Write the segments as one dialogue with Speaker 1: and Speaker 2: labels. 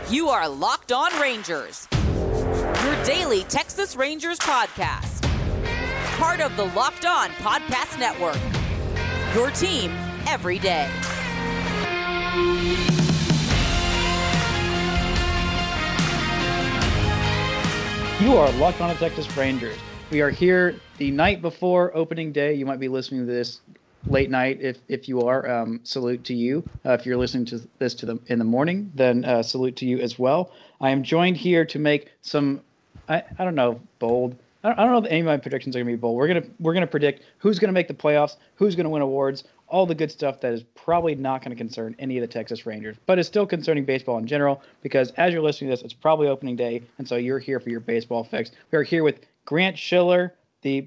Speaker 1: You are Locked On Rangers, your daily Texas Rangers podcast. Part of the Locked On Podcast Network, your team every day.
Speaker 2: You are Locked On Texas Rangers. We are here the night before opening day. You might be listening to this late night if you are. Salute to you. If you're listening to this in the morning, then salute to you as well. I am joined here to make some, I don't know, bold. I don't know if any of my predictions are going to be bold. We're gonna predict who's going to make the playoffs, who's going to win awards, all the good stuff that is probably not going to concern any of the Texas Rangers, but is still concerning baseball in general, because as you're listening to this, it's probably opening day, and so you're here for your baseball fix. We are here with Grant Schiller, the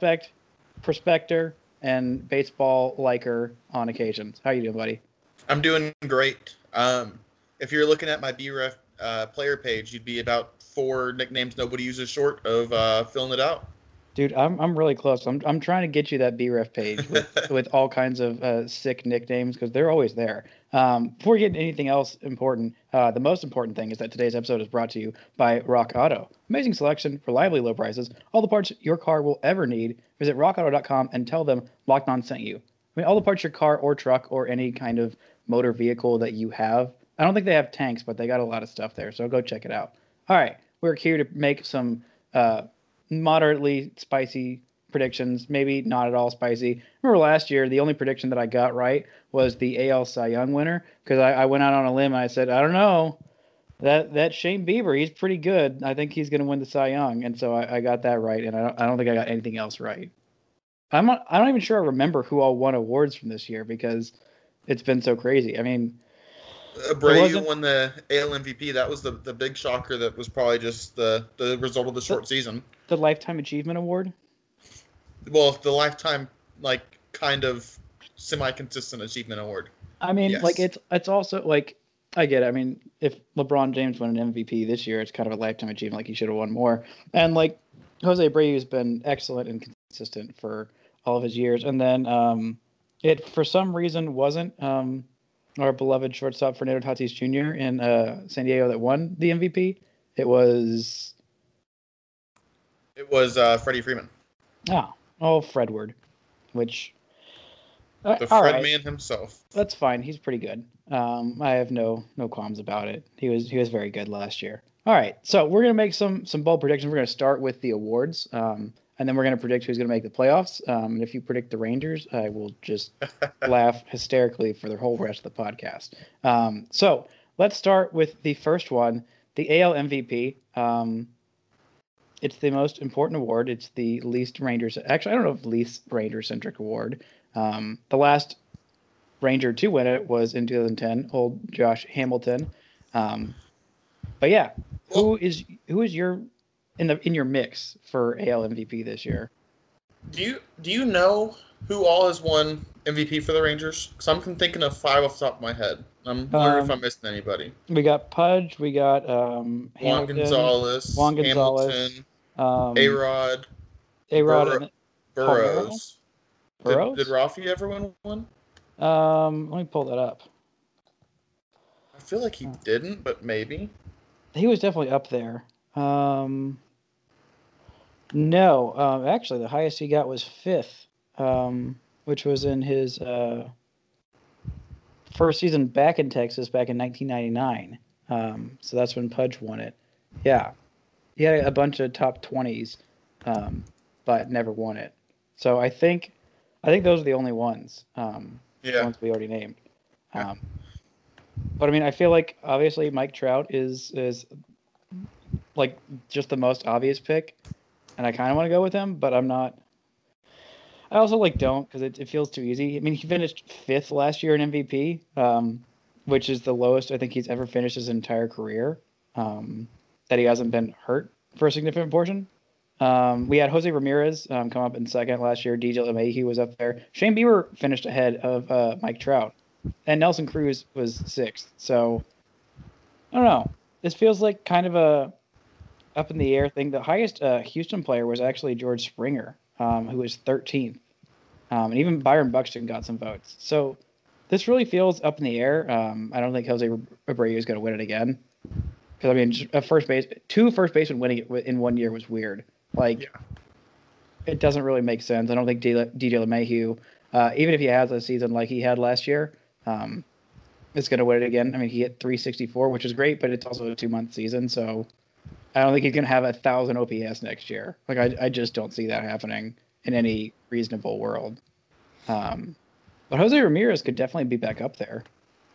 Speaker 2: prospector, and baseball liker on occasions. How you doing, buddy?
Speaker 3: I'm doing great. If you're looking at my BREF player page, you'd be about 4 nicknames nobody uses short of filling it out.
Speaker 2: Dude, I'm really close. I'm trying to get you that BREF page with all kinds of sick nicknames, because they're always there. Before we get into anything else important, the most important thing is that today's episode is brought to you by Rock Auto. Amazing selection, reliably low prices, all the parts your car will ever need. Visit rockauto.com and tell them Locked On sent you. I mean, all the parts your car or truck or any kind of motor vehicle that you have. I don't think they have tanks, but they got a lot of stuff there, so go check it out. All right, we're here to make some moderately spicy predictions, maybe not at all spicy. Remember last year, the only prediction that I got right was the AL Cy Young winner, because I went out on a limb and I said, I don't know, that Shane Bieber, he's pretty good. I think he's going to win the Cy Young, and so I got that right, and I don't think I got anything else right. I'm not even sure I remember who all won awards from this year, because it's been so crazy. I mean,
Speaker 3: Abreu won the AL MVP. That was the big shocker. That was probably just the result of the short season.
Speaker 2: The Lifetime Achievement Award?
Speaker 3: Well, the Lifetime, kind of semi-consistent achievement award.
Speaker 2: I mean,
Speaker 3: yes.
Speaker 2: it's also, I get it. I mean, if LeBron James won an MVP this year, it's kind of a lifetime achievement. He should have won more. And, Jose Abreu has been excellent and consistent for all of his years. And then it, for some reason, wasn't our beloved shortstop Fernando Tatis Jr. in San Diego that won the MVP. It was
Speaker 3: Freddie Freeman.
Speaker 2: Fredward, which
Speaker 3: the Fred
Speaker 2: right.
Speaker 3: man himself.
Speaker 2: That's fine. He's pretty good. I have no qualms about it. He was very good last year. All right, so we're gonna make some bold predictions. We're gonna start with the awards, and then we're gonna predict who's gonna make the playoffs. And if you predict the Rangers, I will just laugh hysterically for the whole rest of the podcast. So let's start with the first one, the AL MVP. It's the most important award. It's the least Rangers. Actually, I don't know if least Ranger-centric award. The last Ranger to win it was in 2010, old Josh Hamilton. But yeah, who is your in your mix for AL MVP this year?
Speaker 3: Do you know who all has won MVP for the Rangers? Because I'm thinking of 5 off the top of my head. I'm wondering if I'm missing anybody.
Speaker 2: We got Pudge. We got
Speaker 3: Juan Gonzalez. Hamilton. A-Rod.
Speaker 2: And
Speaker 3: Burrows.
Speaker 2: Burrows?
Speaker 3: Did Rafi ever win one?
Speaker 2: Let me pull that up.
Speaker 3: I feel like he didn't, but maybe.
Speaker 2: He was definitely up there. No, actually, the highest he got was 5th, which was in his first season back in Texas back in 1999. So that's when Pudge won it. Yeah. He had a bunch of top 20s, but never won it. So I think those are the only ones. The ones we already named. But I mean, I feel like obviously Mike Trout is just the most obvious pick, and I kind of want to go with him, but I'm not. I also don't, because it feels too easy. I mean, he finished 5th last year in MVP, which is the lowest I think he's ever finished his entire career. That he hasn't been hurt for a significant portion. We had Jose Ramirez come up in 2nd last year. DJ LeMahieu was up there. Shane Bieber finished ahead of Mike Trout. And Nelson Cruz was 6th. So, I don't know. This feels like kind of a up in the air thing. The highest Houston player was actually George Springer, who was 13th. And even Byron Buxton got some votes. So, this really feels up in the air. I don't think Jose Abreu is going to win it again. Because I mean, just two first basemen winning it in 1 year was weird. Like, it doesn't really make sense. I don't think DJ LeMahieu, even if he has a season like he had last year, is going to win it again. I mean, he hit 364, which is great, but it's also a 2-month season, so I don't think he's going to have 1,000 OPS next year. Like, I just don't see that happening in any reasonable world. But Jose Ramirez could definitely be back up there.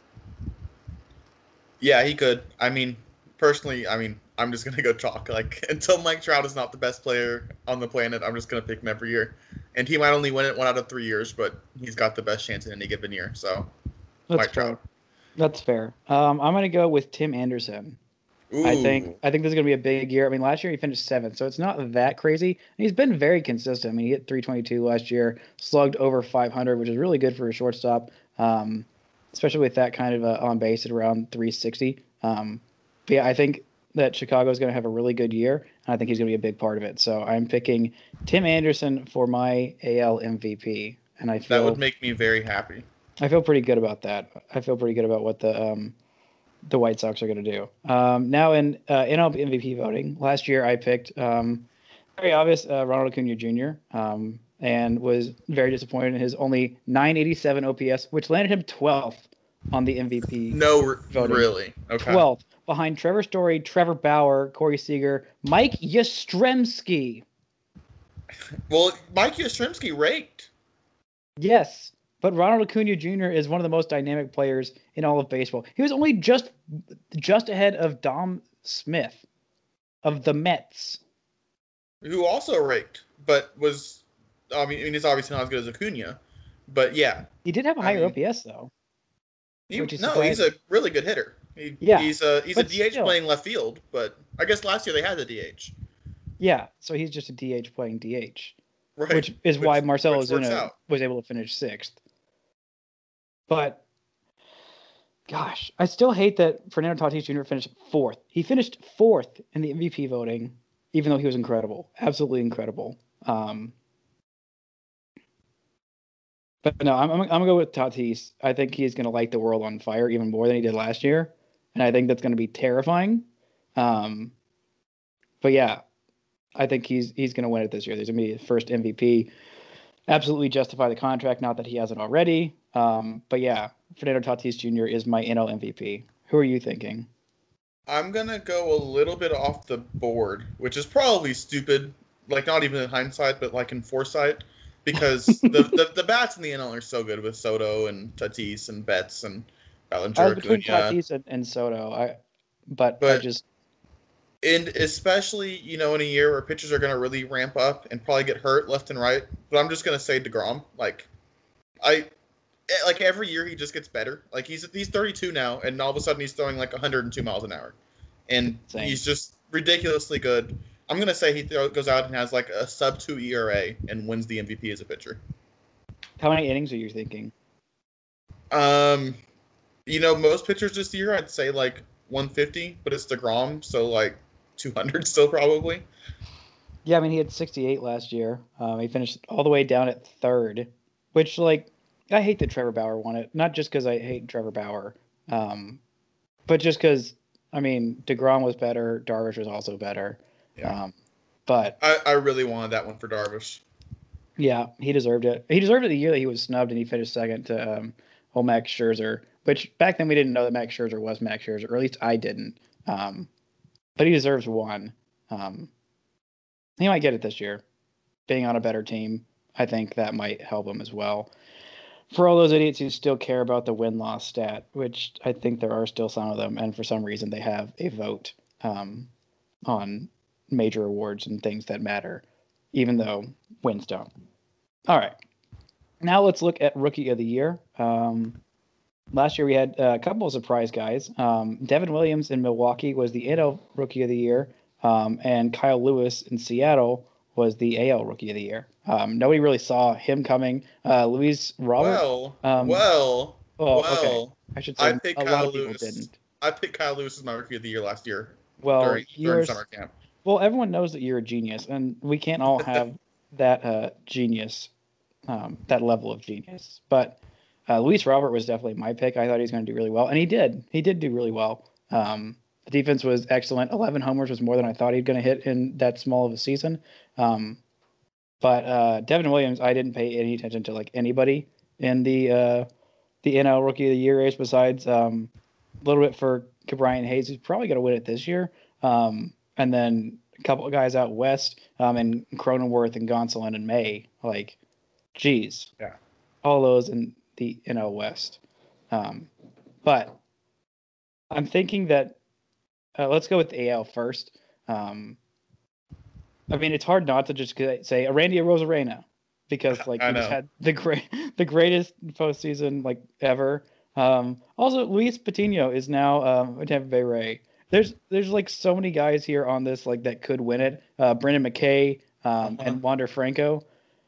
Speaker 3: Yeah, he could. I mean, personally, I'm just going to go chalk. Like, until Mike Trout is not the best player on the planet, I'm just going to pick him every year. And he might only win it 1 out of 3 years, but he's got the best chance in any given year. So, Mike Trout.
Speaker 2: That's fair. I'm going to go with Tim Anderson.
Speaker 3: Ooh.
Speaker 2: I think this is going to be a big year. I mean, last year he finished 7th, so it's not that crazy. And he's been very consistent. I mean, he hit 322 last year, slugged over 500, which is really good for a shortstop, especially with that kind of on base at around 360. But yeah, I think that Chicago is going to have a really good year, and I think he's going to be a big part of it. So I'm picking Tim Anderson for my AL MVP, and I feel
Speaker 3: that would make me very happy.
Speaker 2: I feel pretty good about that. I feel pretty good about what the White Sox are going to do. Now in NL MVP voting, last year I picked very obvious Ronald Acuna Jr. And was very disappointed in his only 987 OPS, which landed him 12th on the MVP.
Speaker 3: No,
Speaker 2: voting.
Speaker 3: Really? Okay.
Speaker 2: 12th behind Trevor Story, Trevor Bauer, Corey Seager, Mike Yastrzemski.
Speaker 3: Well, Mike Yastrzemski raked.
Speaker 2: Yes. But Ronald Acuna Jr. is one of the most dynamic players in all of baseball. He was only just ahead of Dom Smith of the Mets,
Speaker 3: who also raked, but was, I mean, he's obviously not as good as Acuna, but yeah.
Speaker 2: He did have a higher OPS though.
Speaker 3: He's a really good hitter. He's a DH playing left field, but I guess last year they had the DH.
Speaker 2: Yeah, so he's just a DH playing DH.
Speaker 3: Right.
Speaker 2: Which is why Marcell Ozuna was able to finish 6th. But, gosh, I still hate that Fernando Tatis Jr. finished 4th. He finished 4th in the MVP voting, even though he was incredible. Absolutely incredible. But no, I'm going to go with Tatis. I think he's going to light the world on fire even more than he did last year. And I think that's going to be terrifying. But yeah, I think he's going to win it this year. There's going to be his first MVP. Absolutely justify the contract, not that he hasn't already. But yeah, Fernando Tatis Jr. is my NL MVP. Who are you thinking?
Speaker 3: I'm going to go a little bit off the board, which is probably stupid, like not even in hindsight, but like in foresight, because the bats in the NL are so good with Soto and Tatis and Betts and Bellinger.
Speaker 2: I was between Tatis and Soto, but I just...
Speaker 3: And especially, in a year where pitchers are going to really ramp up and probably get hurt left and right. But I'm just going to say DeGrom. Like every year he just gets better. Like he's 32 now, and all of a sudden he's throwing like 102 miles an hour. And he's just ridiculously good. I'm going to say he goes out and has like a sub-2 ERA and wins the MVP as a pitcher.
Speaker 2: How many innings are you thinking?
Speaker 3: Most pitchers this year, I'd say like 150, but it's DeGrom, so like 200 still probably.
Speaker 2: Yeah, I mean, he had 68 last year. He finished all the way down at 3rd, which, like, I hate that Trevor Bauer won it. Not just because I hate Trevor Bauer, but just because, I mean, DeGrom was better. Darvish was also better.
Speaker 3: Yeah.
Speaker 2: But
Speaker 3: I really wanted that one for Darvish.
Speaker 2: Yeah, he deserved it. He deserved it the year that he was snubbed and he finished 2nd to Max Scherzer, which back then we didn't know that Max Scherzer was Max Scherzer, or at least I didn't. But he deserves one. He might get it this year. Being on a better team, I think that might help him as well. For all those idiots who still care about the win-loss stat, which I think there are still some of them, and for some reason they have a vote on major awards and things that matter, even though wins don't. All right. Now let's look at Rookie of the Year. Last year we had a couple of surprise guys. Devin Williams in Milwaukee was the NL Rookie of the Year, and Kyle Lewis in Seattle was the AL Rookie of the Year. Nobody really saw him coming. Luis Robert.
Speaker 3: Okay.
Speaker 2: I should say a lot of people
Speaker 3: Lewis.
Speaker 2: didn't.
Speaker 3: I picked Kyle Lewis as my Rookie of the Year last year.
Speaker 2: Well,
Speaker 3: during summer camp.
Speaker 2: Well, everyone knows that you're a genius, and we can't all have that genius, that level of genius. But Luis Robert was definitely my pick. I thought he was going to do really well, and he did. He did do really well. The defense was excellent. 11 homers was more than I thought he'd going to hit in that small of a season. But Devin Williams, I didn't pay any attention to like anybody in the NL Rookie of the Year race besides a little bit for Brian Hayes, who's probably going to win it this year. And then a couple of guys out west, and Cronenworth and Gonsolin and May. Like, geez.
Speaker 3: Yeah.
Speaker 2: All those in the NL West. But I'm thinking that let's go with the AL first. I mean, it's hard not to just say Randy Arozarena because like he just had the greatest postseason like ever. Also, Luis Patino is now a Tampa Bay Ray. There's like so many guys here on this like that could win it. Brendan McKay and Wander Franco.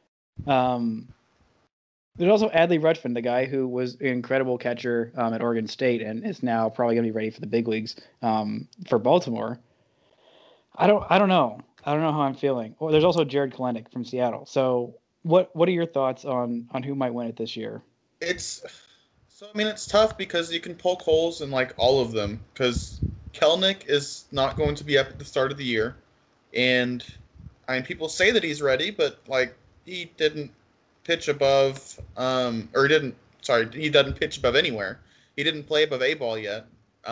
Speaker 2: There's also Adley Rutschman, the guy who was an incredible catcher at Oregon State and is now probably going to be ready for the big leagues for Baltimore. I don't know. I don't know how I'm feeling. Well, there's also Jared Kelenic from Seattle. So what are your thoughts on who might win it this year?
Speaker 3: It's tough because you can poke holes in like all of them because Kelenic is not going to be up at the start of the year. And I mean, people say that he's ready, but like he didn't pitch above he doesn't pitch above anywhere. He didn't play above A ball yet.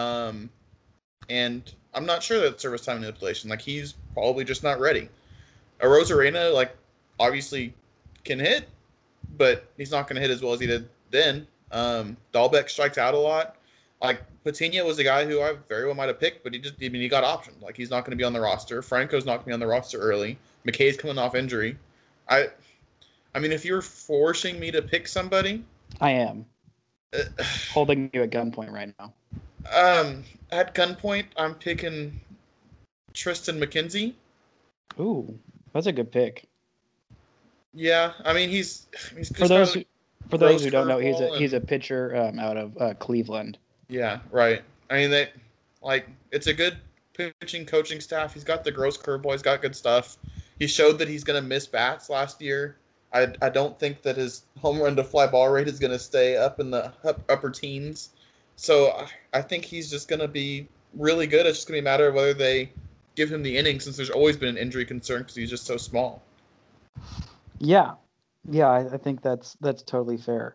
Speaker 3: And I'm not sure that service time manipulation. Like he's probably just not ready. Arozarena, like obviously can hit, but he's not going to hit as well as he did then. Dahlbeck strikes out a lot. Like Patino was a guy who I very well might have picked, but he got optioned. Like he's not going to be on the roster. Franco's not going to be on the roster early. McKay's coming off injury. I mean, if you're forcing me to pick somebody,
Speaker 2: I am holding you at gunpoint right now.
Speaker 3: At gunpoint, I'm picking Tristan McKenzie.
Speaker 2: Ooh, that's a good pick.
Speaker 3: Yeah, I mean he's
Speaker 2: for those who don't know, he's a pitcher out of Cleveland.
Speaker 3: Yeah, right. I mean it's a good pitching coaching staff. He's got the gross curveball. He's got good stuff. He showed that he's going to miss bats last year. I don't think that his home run to fly ball rate is going to stay up in the upper teens. So I think he's just going to be really good. It's just going to be a matter of whether they give him the innings since there's always been an injury concern because he's just so small.
Speaker 2: Yeah, I think that's totally fair.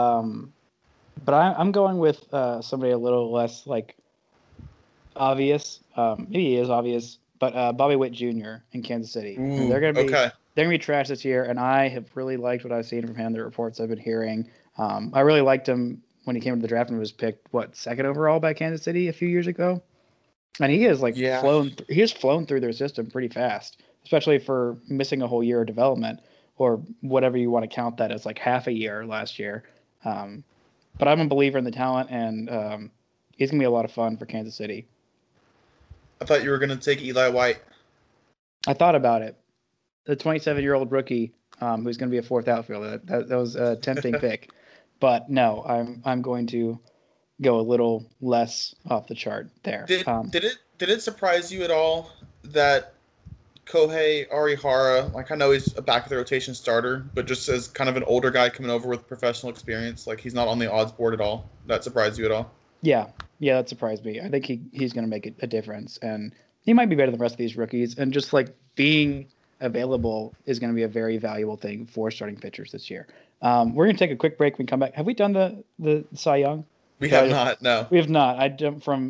Speaker 2: But I'm going with somebody a little less like obvious. Maybe he is obvious, but Bobby Witt Jr. in Kansas City.
Speaker 3: Ooh,
Speaker 2: they're gonna be trash this year, and I have really liked what I've seen from him. The reports I've been hearing. I really liked him when he came to the draft and was picked second overall by Kansas City a few years ago. And he has flown through their system pretty fast, especially for missing a whole year of development or whatever you want to count that as, like half a year last year. But I'm a believer in the talent, and he's going to be a lot of fun for Kansas City.
Speaker 3: I thought you were going to take Eli White.
Speaker 2: I thought about it. The 27-year-old rookie who's going to be a fourth outfielder. That was a tempting pick. But no, I'm going to go a little less off the chart there.
Speaker 3: Did it surprise you at all that Kohei Arihara, like I know he's a back of the rotation starter, but just as kind of an older guy coming over with professional experience, like he's not on the odds board at all? That surprised you at all?
Speaker 2: Yeah, that surprised me. I think he's going to make a difference, and he might be better than the rest of these rookies. And just like being available is going to be a very valuable thing for starting pitchers this year. We're going to take a quick break. When we come back, have we done the Cy Young?
Speaker 3: We have not. No,
Speaker 2: we have not. I jumped from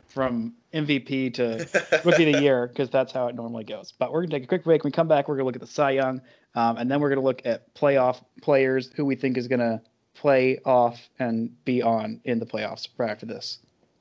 Speaker 2: MVP to Rookie of the Year because that's how it normally goes. But we're going to take a quick break. When we come back, we're going to look at the Cy Young, and then we're going to look at playoff players who we think is going to play off and be on in the playoffs right after this.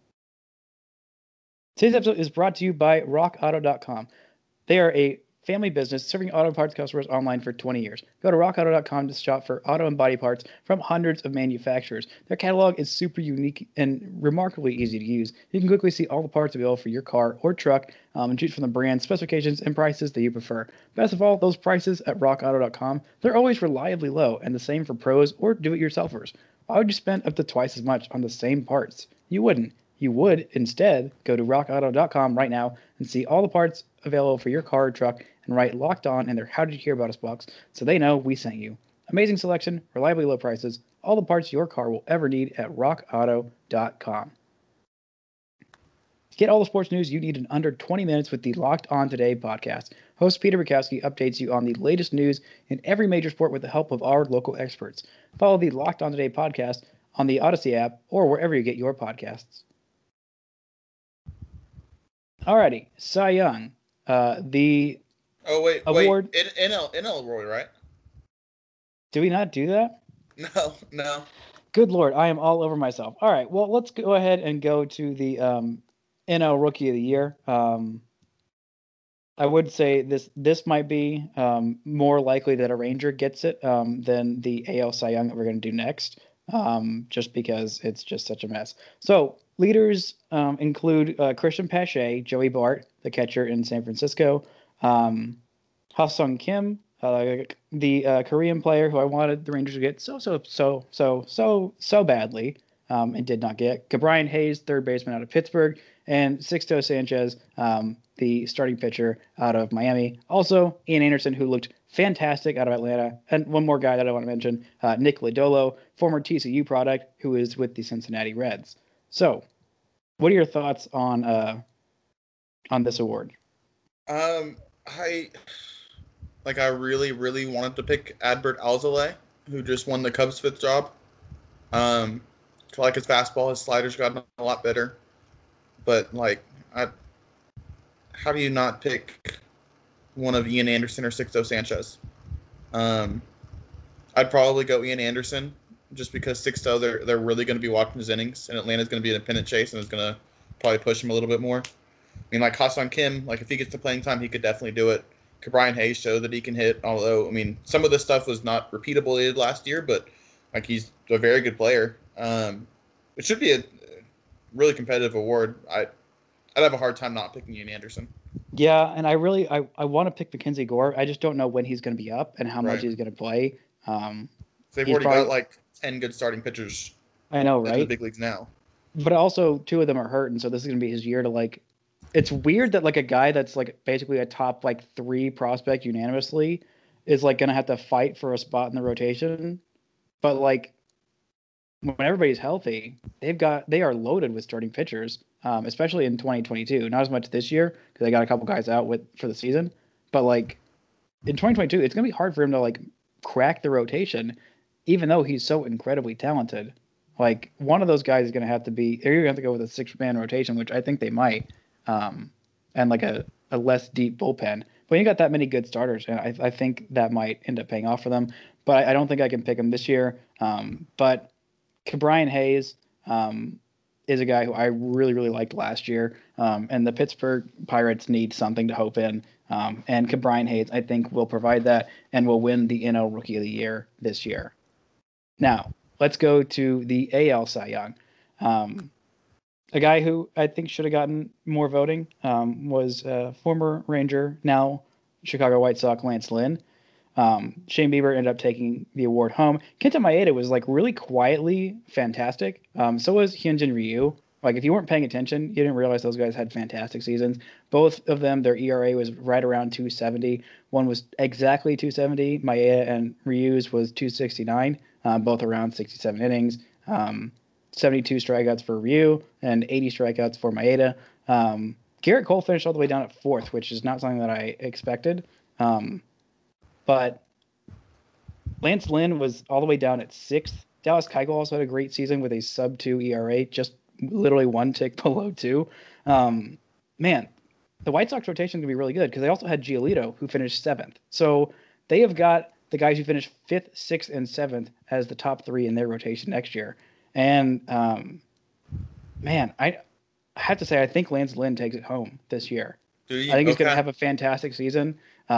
Speaker 2: Today's episode is brought to you by RockAuto.com. They are a family business serving auto parts customers online for 20 years. Go to rockauto.com to shop for auto and body parts from hundreds of manufacturers. Their catalog is super unique and remarkably easy to use. You can quickly see all the parts available for your car or truck and choose from the brand, specifications, and prices that you prefer. Best of all, those prices at rockauto.com, they're always reliably low and the same for pros or do-it-yourselfers. Why would you spend up to twice as much on the same parts? You wouldn't. You would instead go to rockauto.com right now and see all the parts available for your car or truck and write Locked On in their How Did You Hear About Us box so they know we sent you. Amazing selection, reliably low prices, all the parts your car will ever need at rockauto.com. Get all the sports news you need in under 20 minutes with the Locked On Today podcast. Host Peter Bukowski updates you on the latest news in every major sport with the help of our local experts. Follow the Locked On Today podcast on the Odyssey app or wherever you get your podcasts. Alrighty, Cy Young, the award.
Speaker 3: NL Roy, right?
Speaker 2: Did we not do that?
Speaker 3: No.
Speaker 2: Good Lord, I am all over myself. All right, well, let's go ahead and go to the NL Rookie of the Year. I would say this might be more likely that a Ranger gets it than the AL Cy Young that we're going to do next, just because it's just such a mess. So leaders include Christian Pache, Joey Bart, the catcher in San Francisco, Ha-Sung Kim, the Korean player who I wanted the Rangers to get so badly and did not get. Ke'Bryan Hayes, third baseman out of Pittsburgh, and Sixto Sanchez, the starting pitcher out of Miami. Also, Ian Anderson, who looked fantastic out of Atlanta. And one more guy that I want to mention, Nick Lodolo, former TCU product, who is with the Cincinnati Reds. So, what are your thoughts on this award?
Speaker 3: I really, really wanted to pick Adbert Alzolay, who just won the Cubs' 5th job. I feel like his fastball, his slider's gotten a lot better. But, how do you not pick one of Ian Anderson or Sixto Sanchez? I'd probably go Ian Anderson, just because Sixto, they're really going to be watching his innings, and Atlanta's going to be in a pennant chase, and it's going to probably push him a little bit more. I mean, Ha-Sung Kim, if he gets to playing time, he could definitely do it. Ke'Bryan Hayes showed that he can hit, although, I mean, some of the stuff was not repeatable he did last year, but, he's a very good player. It should be a really competitive award. I'd have a hard time not picking Ian Anderson.
Speaker 2: Yeah, and I want to pick Mackenzie Gore. I just don't know when he's going to be up and how much he's going to play.
Speaker 3: They've already got 10 good starting pitchers.
Speaker 2: I know, right?
Speaker 3: In the big leagues now.
Speaker 2: But also, 2 of them are hurt, and so this is going to be his year to It's weird that a guy that's basically a top 3 prospect unanimously is going to have to fight for a spot in the rotation. But when everybody's healthy, they are loaded with starting pitchers, especially in 2022. Not as much this year because they got a couple guys out for the season, but in 2022, it's gonna be hard for him to crack the rotation, even though he's so incredibly talented. One of those guys is gonna have to be. They're gonna have to go with a 6-man rotation, which I think they might, and a less deep bullpen. But you got that many good starters, and I think that might end up paying off for them. But I don't think I can pick him this year. But Ke'Bryan Hayes is a guy who I really, really liked last year. And the Pittsburgh Pirates need something to hope in. And Ke'Bryan Hayes, I think, will provide that and will win the NL Rookie of the Year this year. Now, let's go to the AL Cy Young. A guy who I think should have gotten more voting was former Ranger, now Chicago White Sox, Lance Lynn. Shane Bieber ended up taking the award home. Kenta Maeda was really quietly fantastic. So was Hyunjin Ryu. If you weren't paying attention, you didn't realize those guys had fantastic seasons. Both of them, their ERA was right around 270. One was exactly 270. Maeda and Ryu's was 269, both around 67 innings. 72 strikeouts for Ryu and 80 strikeouts for Maeda. Garrett Cole finished all the way down at 4th, which is not something that I expected. But Lance Lynn was all the way down at 6th. Dallas Keuchel also had a great season with a sub-2 ERA, just literally 1 tick below 2. Man, the White Sox rotation is going to be really good because they also had Giolito, who finished 7th. So they have got the guys who finished 5th, 6th, and 7th as the top 3 in their rotation next year. And, man, I have to say, I think Lance Lynn takes it home this year. I think he's going to have a fantastic season.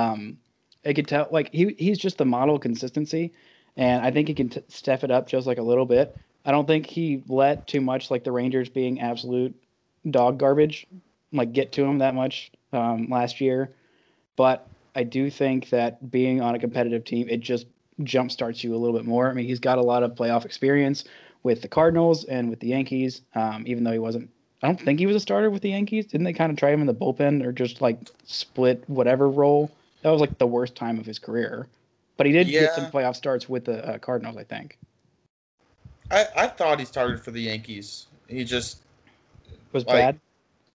Speaker 2: I could tell, he's just the model of consistency, and I think he can step it up just a little bit. I don't think he let too much the Rangers being absolute dog garbage get to him that much last year. But I do think that being on a competitive team, it just jumpstarts you a little bit more. I mean, he's got a lot of playoff experience with the Cardinals and with the Yankees, even though he wasn't. I don't think he was a starter with the Yankees. Didn't they kind of try him in the bullpen or just split whatever role? That was the worst time of his career. But he did get some playoff starts with the Cardinals, I think.
Speaker 3: I thought he started for the Yankees. He just
Speaker 2: was bad.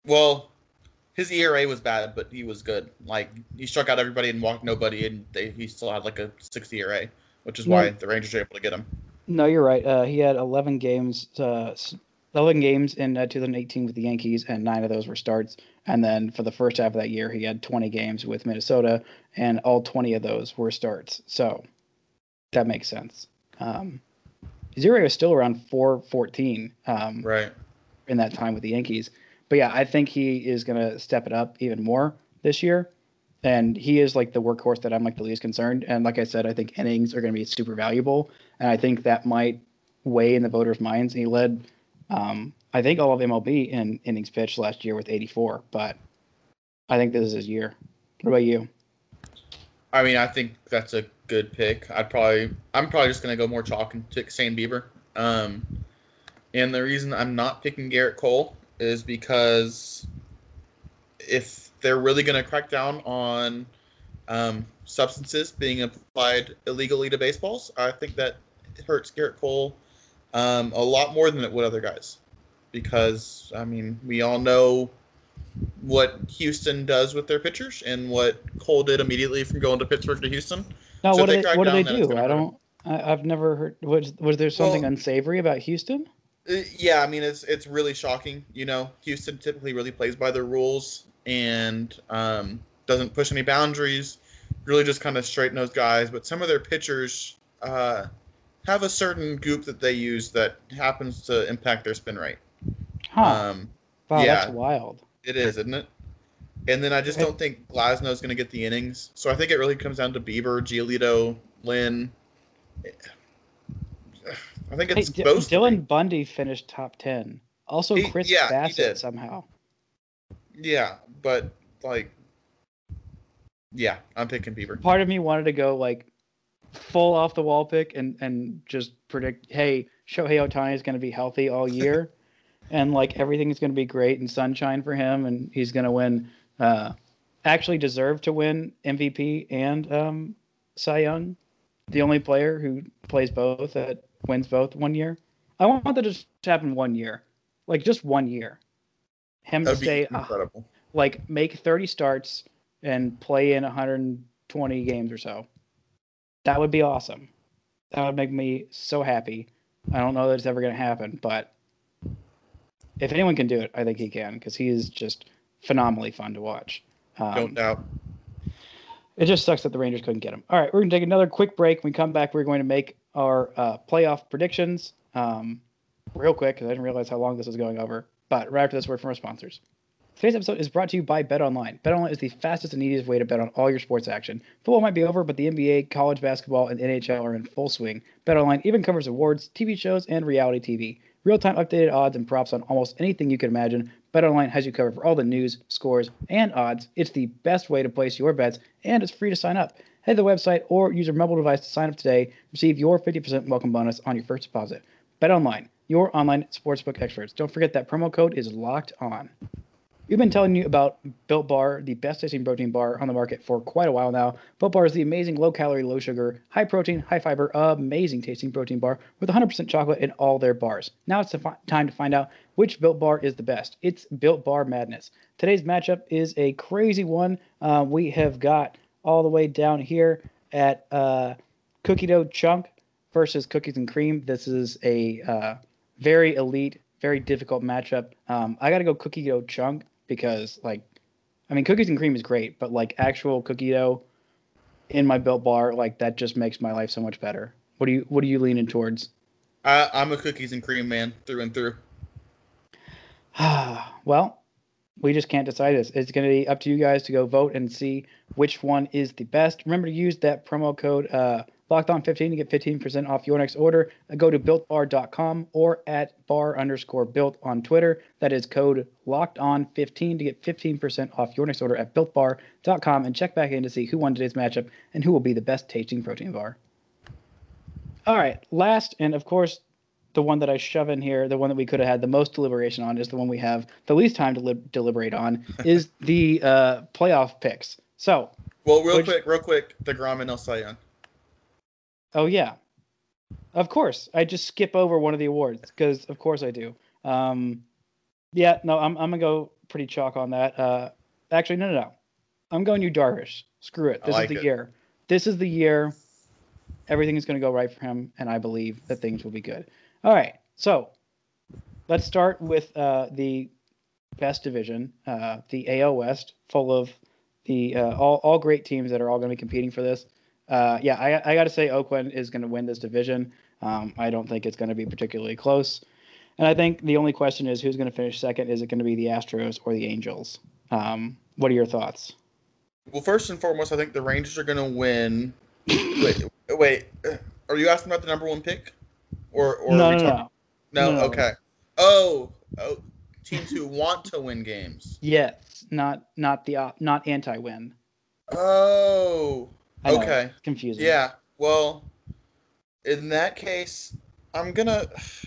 Speaker 3: Well, his ERA was bad, but he was good. Like, he struck out everybody and walked nobody, and he still had like a 6 ERA, which is why
Speaker 2: No,
Speaker 3: the Rangers were able to get him.
Speaker 2: no, you're right. He had 11 games, 11 games in 2018 with the Yankees, and 9 of those were starts. And then for the first half of that year, he had 20 games with Minnesota, and all 20 of those were starts. So that makes sense. His ERA was still around 4.14
Speaker 3: Right.
Speaker 2: in that time with the Yankees. But yeah, I think he is going to step it up even more this year. And he is like the workhorse that I'm like the least concerned. And like I said, I think innings are going to be super valuable. And I think that might weigh in the voters' minds. He led, I think, all of MLB in innings pitched last year with 84. But I think this is his year. What about you?
Speaker 3: I mean, I think that's a good pick. I'm probably just gonna go more chalk and pick Shane Bieber. And the reason I'm not picking Garrett Cole is because if they're really gonna crack down on substances being applied illegally to baseballs, I think that it hurts Garrett Cole a lot more than it would other guys. Because I mean, we all know what Houston does with their pitchers and what Cole did immediately from going to Pittsburgh to Houston.
Speaker 2: No,
Speaker 3: So
Speaker 2: what
Speaker 3: if
Speaker 2: do they
Speaker 3: crack
Speaker 2: what do they
Speaker 3: down, then it's
Speaker 2: do?
Speaker 3: going to
Speaker 2: I
Speaker 3: hurt him.
Speaker 2: don't. I've never heard. Was there something
Speaker 3: Well,
Speaker 2: unsavory about Houston?
Speaker 3: yeah, I mean it's really shocking. You know, Houston typically really plays by their rules and doesn't push any boundaries. Really, just kind of straighten those guys. But some of their pitchers have a certain goop that they use that happens to impact their spin rate.
Speaker 2: Huh. Wow, that's
Speaker 3: Yeah,
Speaker 2: wild.
Speaker 3: it is, isn't it? And then I just don't think Glasnow's going to get the innings. So I think it really comes down to Bieber, Giolito, Lynn. I think
Speaker 2: Hey,
Speaker 3: it's those three.
Speaker 2: Dylan Bundy finished top 10. Also, Chris
Speaker 3: He
Speaker 2: Bassett
Speaker 3: did.
Speaker 2: somehow.
Speaker 3: Yeah, but like, yeah, I'm picking Bieber.
Speaker 2: Part of me wanted to go like full off the wall pick and just predict, hey, Shohei Ohtani is going to be healthy all year, and like everything is going to be great and sunshine for him, and he's going to win. Actually, deserve to win MVP and Cy Young. The only player who plays both that wins both 1 year. I want that to just happen 1 year, like just 1 year. Him to
Speaker 3: That'd be
Speaker 2: stay
Speaker 3: incredible.
Speaker 2: like make 30 starts and play in 120 games or so. That would be awesome. That would make me so happy. I don't know that it's ever going to happen, but if anyone can do it, I think he can because he is just phenomenally fun to watch.
Speaker 3: Don't doubt.
Speaker 2: It just sucks that the Rangers couldn't get him. All right, we're going to take another quick break. When we come back, we're going to make our playoff predictions real quick because I didn't realize how long this was going over. But right after this word from our sponsors. Today's episode is brought to you by BetOnline. BetOnline is the fastest and easiest way to bet on all your sports action. Football might be over, but the NBA, college basketball, and NHL are in full swing. BetOnline even covers awards, TV shows, and reality TV. Real-time updated odds and props on almost anything you can imagine. BetOnline has you covered for all the news, scores, and odds. It's the best way to place your bets, and it's free to sign up. Head to the website or use your mobile device to sign up today. Receive your 50% welcome bonus on your first deposit. BetOnline, your online sportsbook experts. Don't forget that promo code is locked on. We've been telling you about Built Bar, the best tasting protein bar on the market for quite a while now. Built Bar is the amazing low-calorie, low-sugar, high-protein, high-fiber, amazing tasting protein bar with 100% chocolate in all their bars. Now it's time to find out which Built Bar is the best. It's Built Bar Madness. Today's matchup is a crazy one. We have got all the way down here at Cookie Dough Chunk versus Cookies and Cream. This is a very elite, very difficult matchup. I got to go Cookie Dough Chunk. Because, like, I mean, cookies and cream is great, but, like, actual cookie dough in my Built Bar, like, that just makes my life so much better. What are you leaning towards?
Speaker 3: I'm a cookies and cream man through and through.
Speaker 2: Well, we just can't decide this. It's going to be up to you guys to go vote and see which one is the best. Remember to use that promo code LOCKEDON15 to get 15% off your next order. Go to BuiltBar.com or at bar_built on Twitter. That is code LOCKEDON15 to get 15% off your next order at BuiltBar.com and check back in to see who won today's matchup and who will be the best tasting protein bar. All right, last and of course the one that I shove in here, the one that we could have had the most deliberation on, is the one we have the least time to deliberate on, is the playoff picks. So,
Speaker 3: well, real quick, DeGrom and Cy Young.
Speaker 2: Oh yeah, of course. I just skip over one of the awards because of course I do. Yeah, no, I'm gonna go pretty chalk on that. Actually, no. I'm going you Darvish. Screw it. This is the year. This is the year. Everything is going to go right for him, and I believe that things will be good. All right, so let's start with the best division, the AL West, full of the all great teams that are all going to be competing for this. I got to say Oakland is going to win this division. I don't think it's going to be particularly close. And I think the only question is who's going to finish second. Is it going to be the Astros or the Angels? What are your thoughts?
Speaker 3: Well, first and foremost, I think the Rangers are going to win. Wait. Are you asking about the number one pick? Or
Speaker 2: No.
Speaker 3: Okay. Oh, teams who want to win games.
Speaker 2: Yes, not anti-win.
Speaker 3: Oh, okay.
Speaker 2: It's confusing.
Speaker 3: Yeah. Well, in that case, I'm gonna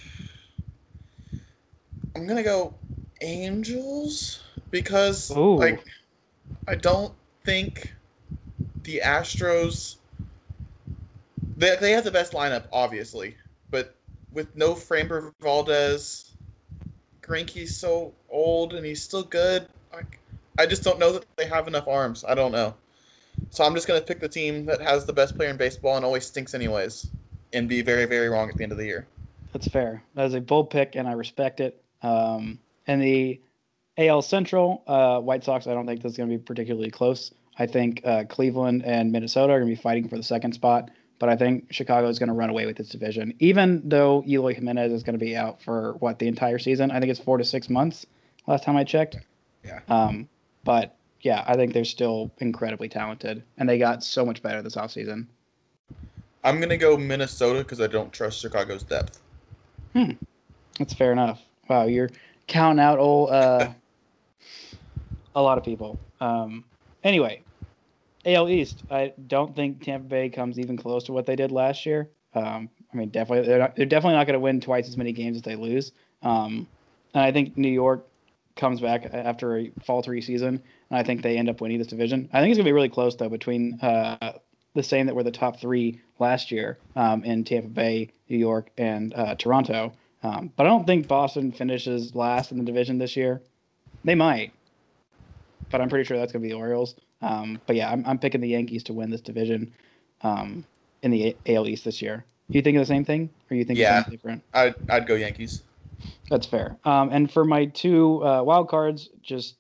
Speaker 3: go Angels because I don't think the Astros. They have the best lineup, obviously, but with no Framber Valdez, Greinke's so old and he's still good. I just don't know that they have enough arms. I don't know. So I'm just going to pick the team that has the best player in baseball and always stinks anyways and be very, very wrong at the end of the year.
Speaker 2: That's fair. That is a bold pick, and I respect it. And the AL Central, White Sox, I don't think this is going to be particularly close. I think Cleveland and Minnesota are going to be fighting for the second spot, but I think Chicago is going to run away with this division. Even though Eloy Jimenez is going to be out for, the entire season? I think it's 4 to 6 months last time I checked.
Speaker 3: Yeah.
Speaker 2: But, yeah, I think they're still incredibly talented, and they got so much better this offseason.
Speaker 3: I'm going to go Minnesota because I don't trust Chicago's depth.
Speaker 2: That's fair enough. Wow, you're counting out a lot of people. Anyway, AL East. I don't think Tampa Bay comes even close to what they did last year. Definitely they're definitely not going to win twice as many games as they lose. And I think New York comes back after a faltery season, and I think they end up winning this division. I think it's going to be really close though between the same that were the top three last year in Tampa Bay, New York, and Toronto. But I don't think Boston finishes last in the division this year. They might, but I'm pretty sure that's going to be the Orioles. But yeah, I'm picking the Yankees to win this division in the AL East this year. Do you think of the same thing, or you think something different?
Speaker 3: I'd go Yankees.
Speaker 2: That's fair. And for my two wild cards, just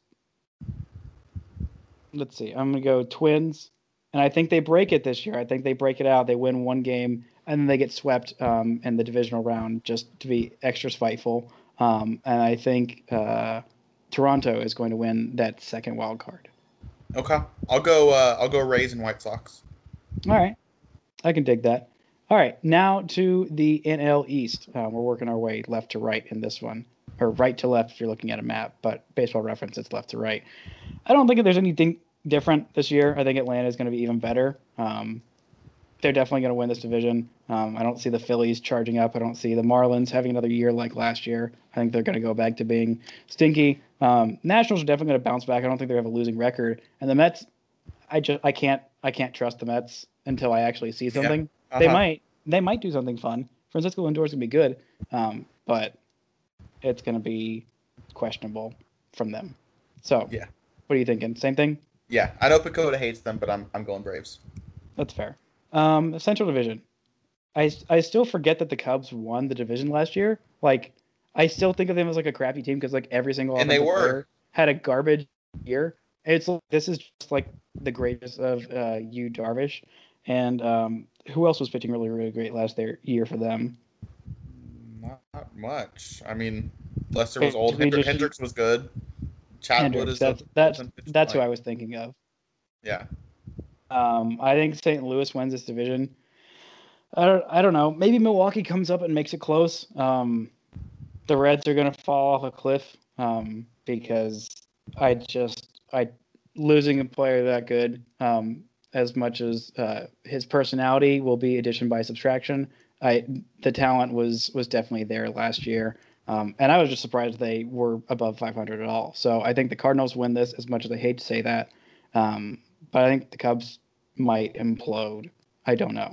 Speaker 2: let's see. I'm gonna go Twins, and I think they break it this year. I think they break it out. They win one game, and then they get swept in the divisional round just to be extra spiteful. And I think Toronto is going to win that second wild card.
Speaker 3: Okay, I'll go Rays and White Sox.
Speaker 2: All right, I can dig that. All right, now to the NL East. We're working our way left to right in this one, or right to left if you're looking at a map, but Baseball Reference, it's left to right. I don't think that there's anything different this year. I think Atlanta is going to be even better. They're definitely going to win this division. I don't see the Phillies charging up. I don't see the Marlins having another year like last year. I think they're going to go back to being stinky. Nationals are definitely going to bounce back. I don't think they have a losing record. And the Mets, I can't trust the Mets until I actually see something. Yeah. They might do something fun. Francisco Lindor is going to be good, but it's going to be questionable from them. So,
Speaker 3: yeah.
Speaker 2: What are you thinking? Same thing?
Speaker 3: Yeah, I know Pacoda hates them, but I'm going Braves.
Speaker 2: That's fair. Central Division. I still forget that the Cubs won the division last year. Like, I still think of them as like a crappy team because like every single player had a garbage year. It's like, this is just like the greatest of Yu Darvish, and who else was pitching really, really great last year for them?
Speaker 3: Not much. I mean, Lester was old. Hendricks was good. Chatwood is
Speaker 2: that's who I was thinking of.
Speaker 3: Yeah.
Speaker 2: I think St. Louis wins this division. I don't know. Maybe Milwaukee comes up and makes it close. The Reds are going to fall off a cliff because losing a player that good, as much as his personality will be addition by subtraction. The talent was definitely there last year. And I was just surprised they were above 500 at all. So I think the Cardinals win this, as much as I hate to say that. But I think the Cubs might implode. I don't know.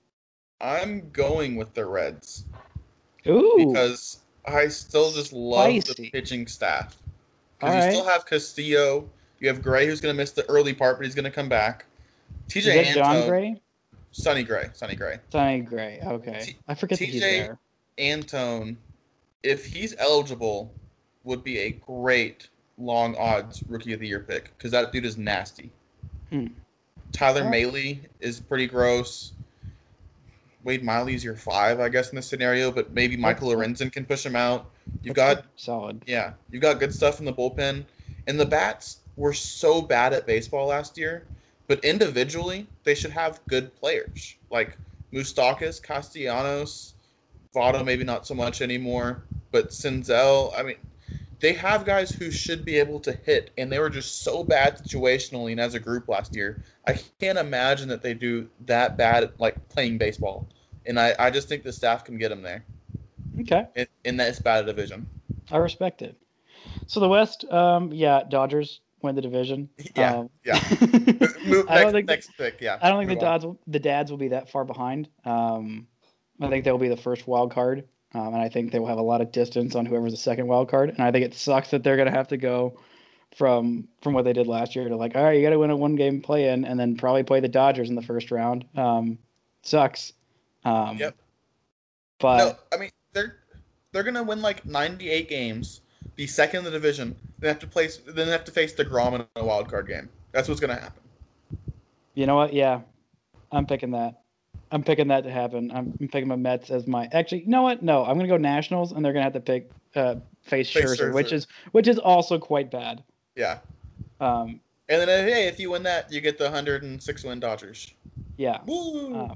Speaker 3: I'm going with the Reds.
Speaker 2: Ooh.
Speaker 3: Because I still just love the pitching staff. Because you still have Castillo. You have Gray, who's going to miss the early part, but he's going to come back. TJ
Speaker 2: Is that John Gray?
Speaker 3: Sonny Gray.
Speaker 2: Sonny Gray. Okay. I forget that he's there.
Speaker 3: Antone, if he's eligible, would be a great long odds Rookie of the Year pick because that dude is nasty. Tyler Mahle is pretty gross. Wade Miley's your 5, I guess, in this scenario, but maybe Michael Lorenzen can push him out. You've got
Speaker 2: solid.
Speaker 3: Yeah, you've got good stuff in the bullpen. And the bats were so bad at baseball last year, but individually, they should have good players. Like Moustakas, Castellanos, Votto, maybe not so much anymore, but Senzel. I mean, they have guys who should be able to hit, and they were just so bad situationally and as a group last year. I can't imagine that they do that bad at, like, playing baseball. And I just think the staff can get them there.
Speaker 2: Okay.
Speaker 3: In that bad division.
Speaker 2: I respect it. So the West, Dodgers win the division.
Speaker 3: Yeah. Next pick, yeah.
Speaker 2: I don't think the Dads will be that far behind. I think they'll be the first wild card. And I think they will have a lot of distance on whoever's the second wild card. And I think it sucks that they're going to have to go from what they did last year to like, all right, you got to win a 1-game play-in and then probably play the Dodgers in the first round. Sucks.
Speaker 3: Yep.
Speaker 2: But
Speaker 3: no, I mean they're going to win like 98 games, be second in the division, then have to face DeGrom in a wild card game. That's what's going to happen.
Speaker 2: You know what? Yeah, I'm picking that. I'm picking that to happen. I'm picking my Mets as my. Actually, you know what? No, I'm going to go Nationals, and they're going to have to pick face Scherzer, which is also quite bad.
Speaker 3: Yeah. And then hey, if you win that, you get the 106 win Dodgers.
Speaker 2: Yeah.
Speaker 3: Woo!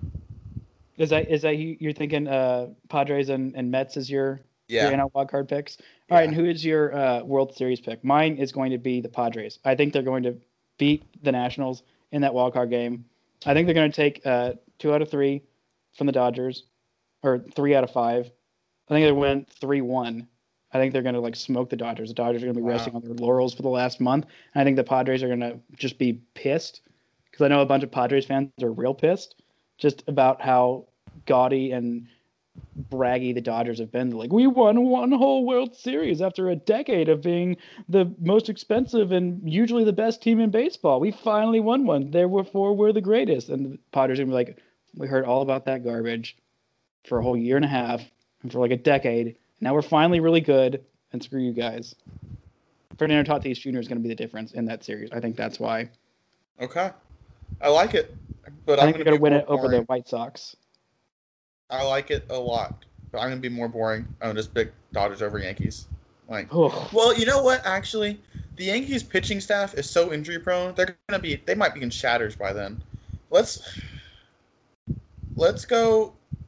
Speaker 2: Is that you're thinking Padres and Mets as your NL wild card picks? All right, and who is your World Series pick? Mine is going to be the Padres. I think they're going to beat the Nationals in that wild card game. I think they're going to take 2 out of 3 from the Dodgers, or 3 out of 5. I think they win 3-1. I think they're going to like smoke the Dodgers. The Dodgers are going to be resting on their laurels for the last month. And I think the Padres are going to just be pissed because I know a bunch of Padres fans are real pissed just about how gaudy and braggy the Dodgers have been. They're like, we won 1 whole World Series after a decade of being the most expensive and usually the best team in baseball. We finally won one. Therefore, we're the greatest. And the Padres are going to be like, we heard all about that garbage for a whole year and a half and for like a decade. Now we're finally really good, and screw you guys. Fernando Tatis Jr. is going to be the difference in that series. I think that's why.
Speaker 3: Okay. I like it. But
Speaker 2: I think they're going to win it over the White Sox.
Speaker 3: I like it a lot, but I'm going to be more boring. I'm going to just pick Dodgers over Yankees. Well, you know what? Actually, the Yankees pitching staff is so injury prone. They might be in shatters by then. Let's go.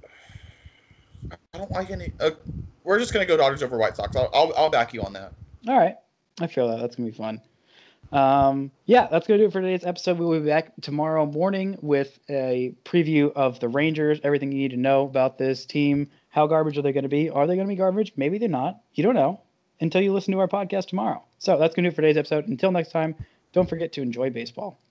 Speaker 3: I don't like any. We're just going to go Dodgers over White Sox. I'll back you on that.
Speaker 2: All right. I feel that. That's going to be fun. That's going to do it for today's episode. We will be back tomorrow morning with a preview of the Rangers, everything you need to know about this team. How garbage are they going to be? Are they going to be garbage? Maybe they're not. You don't know until you listen to our podcast tomorrow. So that's going to do it for today's episode. Until next time, don't forget to enjoy baseball.